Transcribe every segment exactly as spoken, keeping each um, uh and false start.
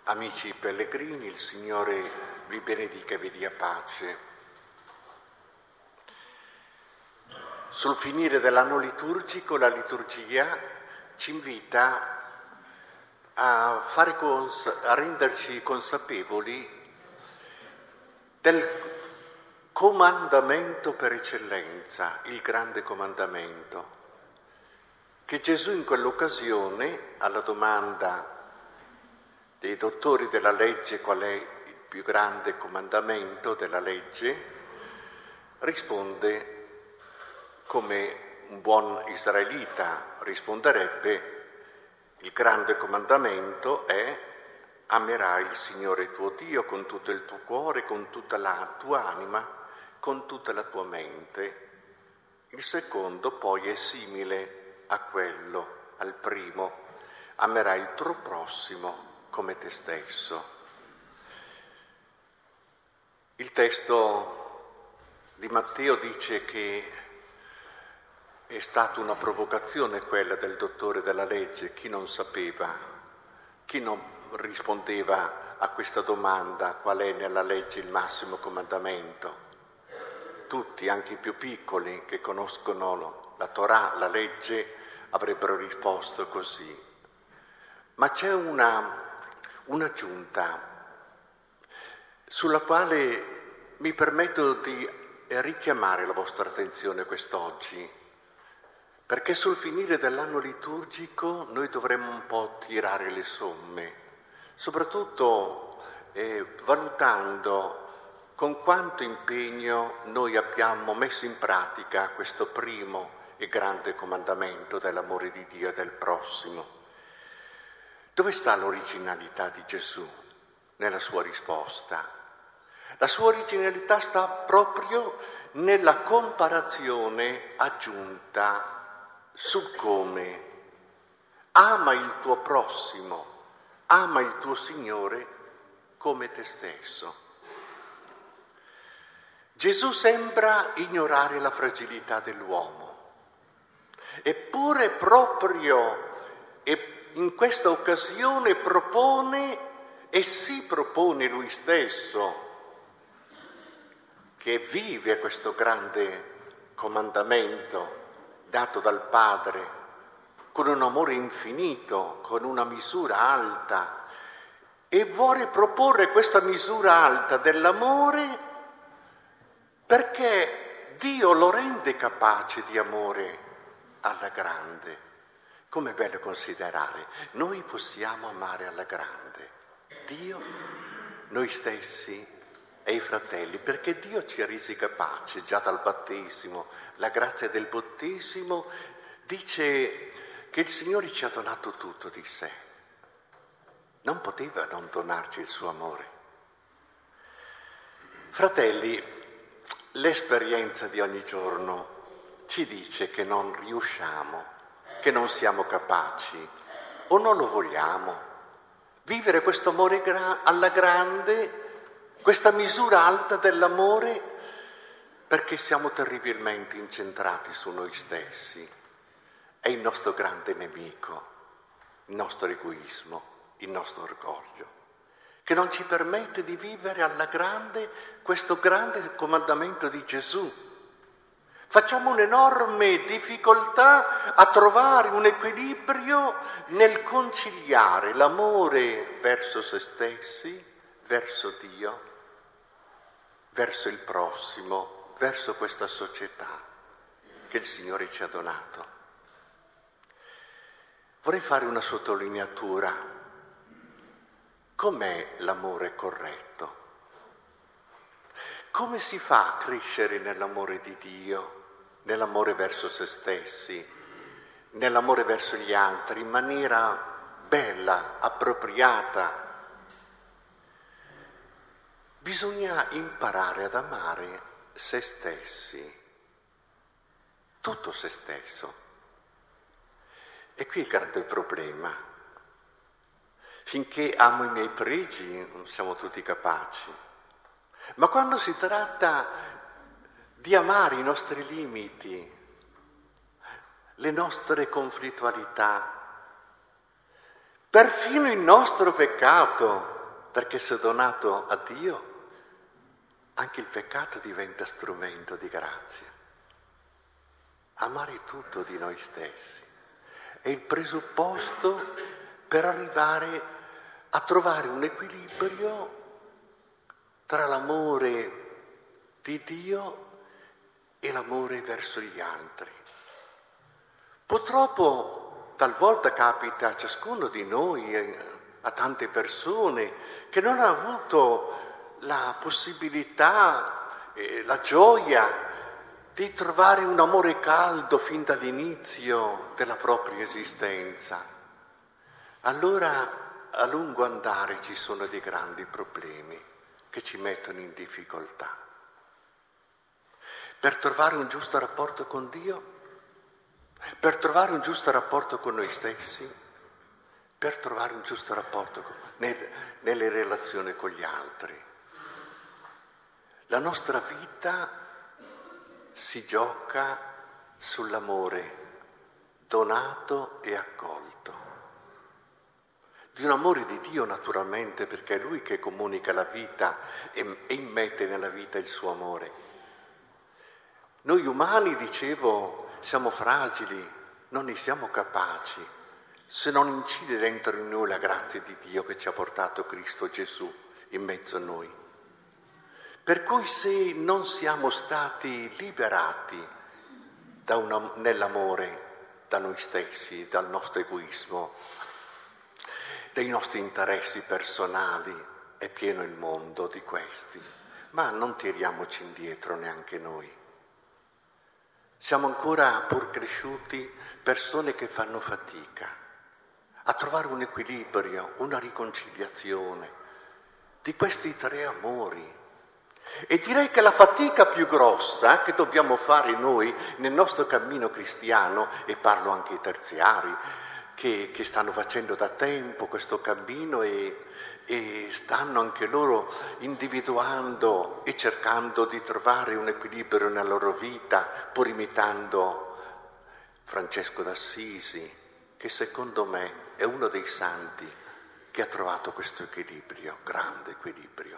Amici pellegrini, il Signore vi benedica e vi dia pace. Sul finire dell'anno liturgico, la liturgia ci invita a, fare cons- a renderci consapevoli del comandamento per eccellenza, il grande comandamento, che Gesù in quell'occasione, alla domanda dei dottori della legge qual è il più grande comandamento della legge, risponde come un buon israelita risponderebbe: il grande comandamento è: amerai il Signore tuo Dio con tutto il tuo cuore, con tutta la tua anima, con tutta la tua mente. Il secondo poi è simile a quello, al primo: amerai il tuo prossimo come te stesso. Il testo di Matteo dice che è stata una provocazione quella del dottore della legge, chi non sapeva, chi non rispondeva a questa domanda: qual è nella legge il massimo comandamento? Tutti, anche i più piccoli che conoscono la Torah, la legge, avrebbero risposto così. Ma c'è una un'aggiunta sulla quale mi permetto di richiamare la vostra attenzione quest'oggi, perché sul finire dell'anno liturgico noi dovremmo un po' tirare le somme, soprattutto eh, valutando con quanto impegno noi abbiamo messo in pratica questo primo e grande comandamento dell'amore di Dio e del prossimo. Dove sta l'originalità di Gesù nella sua risposta? La sua originalità sta proprio nella comparazione aggiunta sul come. Ama il tuo prossimo, ama il tuo Signore come te stesso. Gesù sembra ignorare la fragilità dell'uomo, eppure proprio e in questa occasione propone e si propone lui stesso, che vive questo grande comandamento dato dal Padre con un amore infinito, con una misura alta, e vuole proporre questa misura alta dell'amore perché Dio lo rende capace di amore alla grande. Com'è bello considerare, noi possiamo amare alla grande Dio, noi stessi e i fratelli, perché Dio ci ha resi capaci già dal battesimo. La grazia del battesimo dice che il Signore ci ha donato tutto di sé, non poteva non donarci il suo amore. Fratelli, l'esperienza di ogni giorno ci dice che non riusciamo, che non siamo capaci o non lo vogliamo vivere questo amore gra- alla grande, questa misura alta dell'amore, perché siamo terribilmente incentrati su noi stessi. È il nostro grande nemico, il nostro egoismo, il nostro orgoglio, che non ci permette di vivere alla grande questo grande comandamento di Gesù. Facciamo un'enorme difficoltà a trovare un equilibrio nel conciliare l'amore verso se stessi, verso Dio, verso il prossimo, verso questa società che il Signore ci ha donato. Vorrei fare una sottolineatura. Com'è l'amore corretto? Come si fa a crescere nell'amore di Dio? Nell'amore verso se stessi, nell'amore verso gli altri, in maniera bella, appropriata. Bisogna imparare ad amare se stessi, tutto se stesso. E qui il grande problema. Finché amo i miei pregi, non siamo tutti capaci. Ma quando si tratta di amare i nostri limiti, le nostre conflittualità, perfino il nostro peccato, perché se donato a Dio, anche il peccato diventa strumento di grazia. Amare tutto di noi stessi è il presupposto per arrivare a trovare un equilibrio tra l'amore di Dio e l'amore verso gli altri. Purtroppo talvolta capita a ciascuno di noi, a tante persone, che non hanno avuto la possibilità, eh, la gioia di trovare un amore caldo fin dall'inizio della propria esistenza. Allora a lungo andare ci sono dei grandi problemi che ci mettono in difficoltà. Per trovare un giusto rapporto con Dio, per trovare un giusto rapporto con noi stessi, per trovare un giusto rapporto con, nel, nelle relazioni con gli altri. La nostra vita si gioca sull'amore donato e accolto. Di un amore di Dio naturalmente, perché è Lui che comunica la vita e, e immette nella vita il suo amore. Noi umani, dicevo, siamo fragili, non ne siamo capaci, se non incide dentro di noi la grazia di Dio che ci ha portato Cristo Gesù in mezzo a noi. Per cui se non siamo stati liberati da una, nell'amore da noi stessi, dal nostro egoismo, dei nostri interessi personali, è pieno il mondo di questi, ma non tiriamoci indietro neanche noi. Siamo ancora, pur cresciuti, persone che fanno fatica a trovare un equilibrio, una riconciliazione di questi tre amori. E direi che la fatica più grossa che dobbiamo fare noi nel nostro cammino cristiano, e parlo anche ai terziari, che, che stanno facendo da tempo questo cammino e, e stanno anche loro individuando e cercando di trovare un equilibrio nella loro vita, pur imitando Francesco d'Assisi, che secondo me è uno dei santi che ha trovato questo equilibrio, grande equilibrio.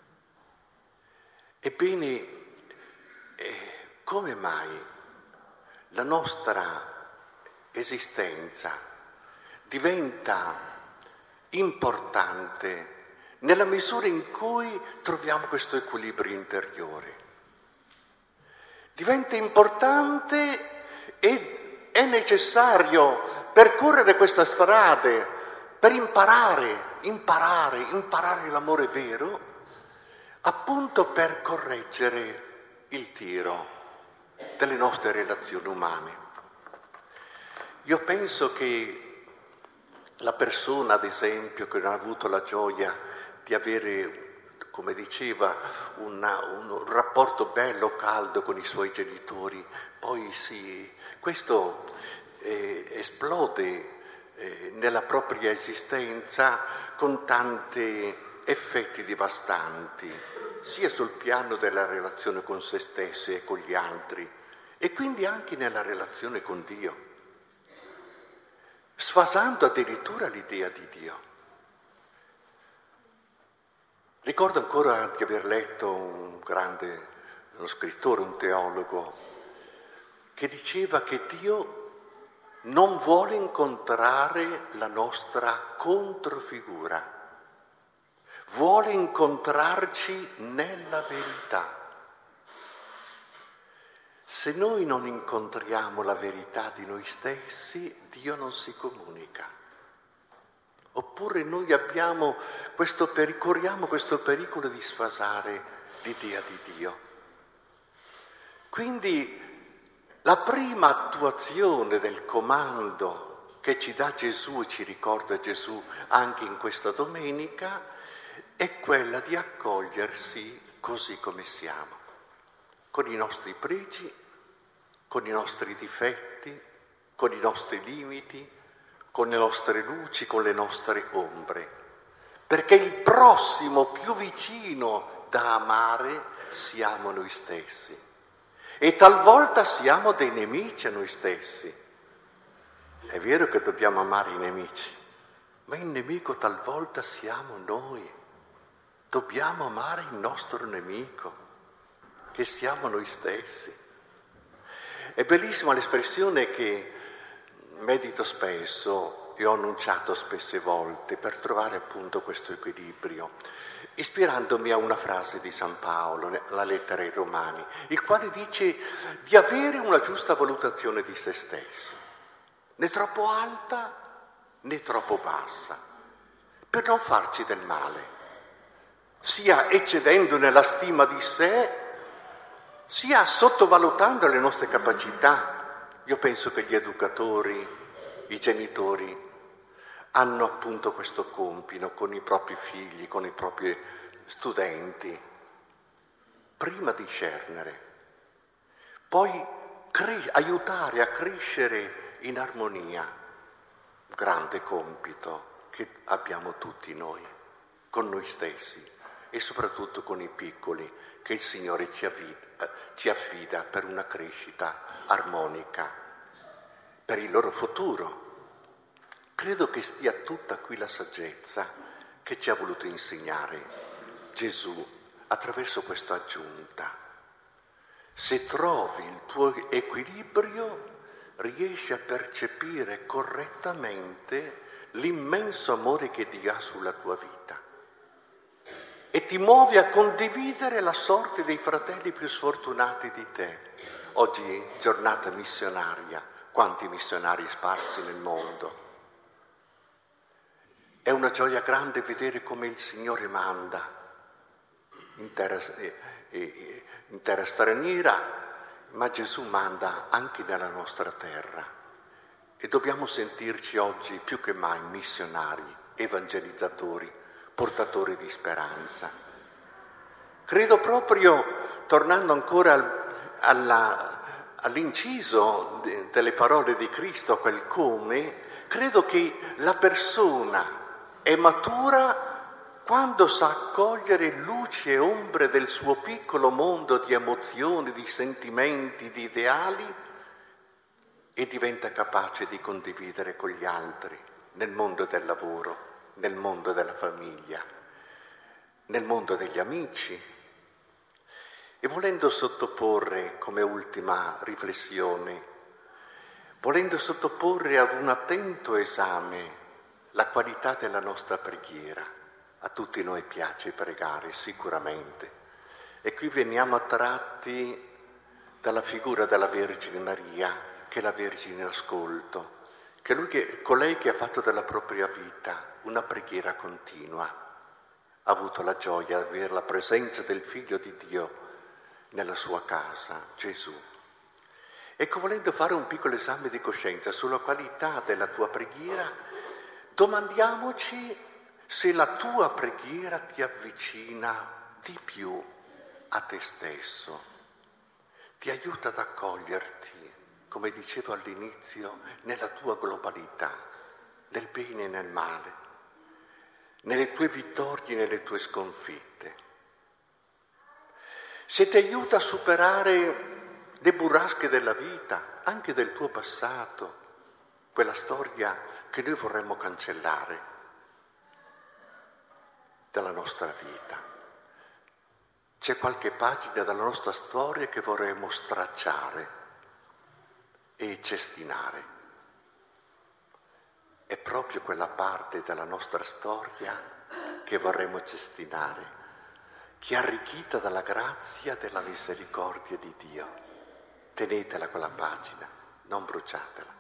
Ebbene, eh, come mai la nostra esistenza diventa importante nella misura in cui troviamo questo equilibrio interiore? Diventa importante e è necessario percorrere queste strade per imparare, imparare, imparare l'amore vero, appunto per correggere il tiro delle nostre relazioni umane. Io penso che la persona, ad esempio, che non ha avuto la gioia di avere, come diceva, una, un rapporto bello, caldo con i suoi genitori, poi si, questo eh, esplode eh, nella propria esistenza con tanti effetti devastanti, sia sul piano della relazione con se stessi e con gli altri, e quindi anche nella relazione con Dio, sfasando addirittura l'idea di Dio. Ricordo ancora di aver letto un grande, uno scrittore, un teologo, che diceva che Dio non vuole incontrare la nostra controfigura, vuole incontrarci nella verità. Se noi non incontriamo la verità di noi stessi, Dio non si comunica. Oppure noi abbiamo questo peri- corriamo questo pericolo di sfasare l'idea di Dio. Quindi la prima attuazione del comando che ci dà Gesù e ci ricorda Gesù anche in questa domenica è quella di accogliersi così come siamo, con i nostri pregi, con i nostri difetti, con i nostri limiti, con le nostre luci, con le nostre ombre, perché il prossimo più vicino da amare siamo noi stessi e talvolta siamo dei nemici a noi stessi. È vero che dobbiamo amare i nemici, ma il nemico talvolta siamo noi. dobbiamo amare il nostro nemico, che siamo noi stessi. È bellissima l'espressione che medito spesso e ho annunciato spesse volte per trovare appunto questo equilibrio, ispirandomi a una frase di San Paolo, la lettera ai Romani, il quale dice di avere una giusta valutazione di se stesso, né troppo alta né troppo bassa, per non farci del male, sia eccedendo nella stima di sé, sia sottovalutando le nostre capacità. Io penso che gli educatori, i genitori, hanno appunto questo compito con i propri figli, con i propri studenti, prima discernere, poi cre- aiutare a crescere in armonia, grande compito che abbiamo tutti noi, con noi stessi e soprattutto con i piccoli che il Signore ci affida, ci affida per una crescita armonica, per il loro futuro. Credo che stia tutta qui la saggezza che ci ha voluto insegnare Gesù attraverso questa aggiunta. Se trovi il tuo equilibrio, riesci a percepire correttamente l'immenso amore che Dio ha sulla tua vita e ti muovi a condividere la sorte dei fratelli più sfortunati di te. Oggi giornata missionaria, quanti missionari sparsi nel mondo. È una gioia grande vedere come il Signore manda in terra, eh, eh, in terra straniera, ma Gesù manda anche nella nostra terra. E dobbiamo sentirci oggi più che mai missionari, evangelizzatori, portatori di speranza. Credo proprio, tornando ancora al, alla, all'inciso de, delle parole di Cristo, a quel come, credo che la persona è matura quando sa accogliere luci e ombre del suo piccolo mondo di emozioni, di sentimenti, di ideali e diventa capace di condividere con gli altri nel mondo del lavoro, nel mondo della famiglia, nel mondo degli amici. E volendo sottoporre come ultima riflessione, volendo sottoporre ad un attento esame la qualità della nostra preghiera, a tutti noi piace pregare sicuramente, e qui veniamo attratti dalla figura della Vergine Maria, che è la Vergine ascolto, che lui che, colei che ha fatto della propria vita una preghiera continua, ha avuto la gioia di avere la presenza del Figlio di Dio nella sua casa, Gesù. Ecco, volendo fare un piccolo esame di coscienza sulla qualità della tua preghiera, domandiamoci se la tua preghiera ti avvicina di più a te stesso, ti aiuta ad accoglierti, come dicevo all'inizio, nella tua globalità, nel bene e nel male, nelle tue vittorie e nelle tue sconfitte. Se ti aiuta a superare le burrasche della vita, anche del tuo passato, quella storia che noi vorremmo cancellare dalla nostra vita. C'è qualche pagina della nostra storia che vorremmo stracciare e cestinare. È proprio quella parte della nostra storia che vorremmo cestinare, che è arricchita dalla grazia e dalla misericordia di Dio. Tenetela quella pagina, non bruciatela.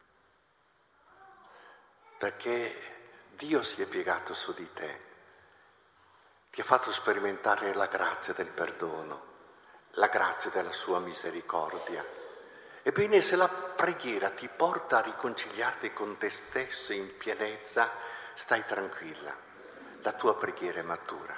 Perché Dio si è piegato su di te, ti ha fatto sperimentare la grazia del perdono, la grazia della sua misericordia. Ebbene, se la preghiera ti porta a riconciliarti con te stesso in pienezza, stai tranquilla, la tua preghiera è matura.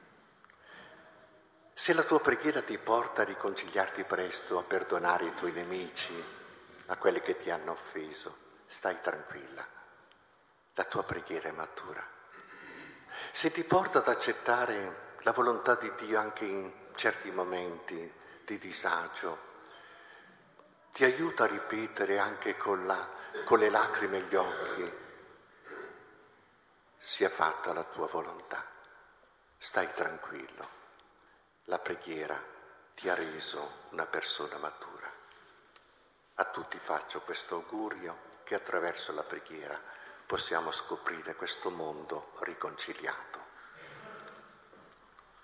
Se la tua preghiera ti porta a riconciliarti presto, a perdonare i tuoi nemici, a quelli che ti hanno offeso, stai tranquilla, la tua preghiera è matura. Se ti porta ad accettare la volontà di Dio anche in certi momenti di disagio, ti aiuta a ripetere anche con, la, con le lacrime agli occhi, sia fatta la tua volontà. stai tranquillo, la preghiera ti ha reso una persona matura. A tutti faccio questo augurio che attraverso la preghiera possiamo scoprire questo mondo riconciliato.